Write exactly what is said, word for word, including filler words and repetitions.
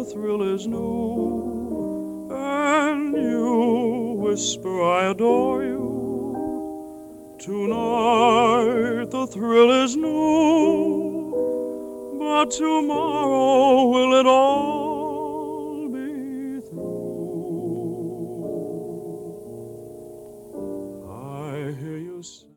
thrill is new, and you whisper I adore you. Tonight the thrill is new, but tomorrow will it all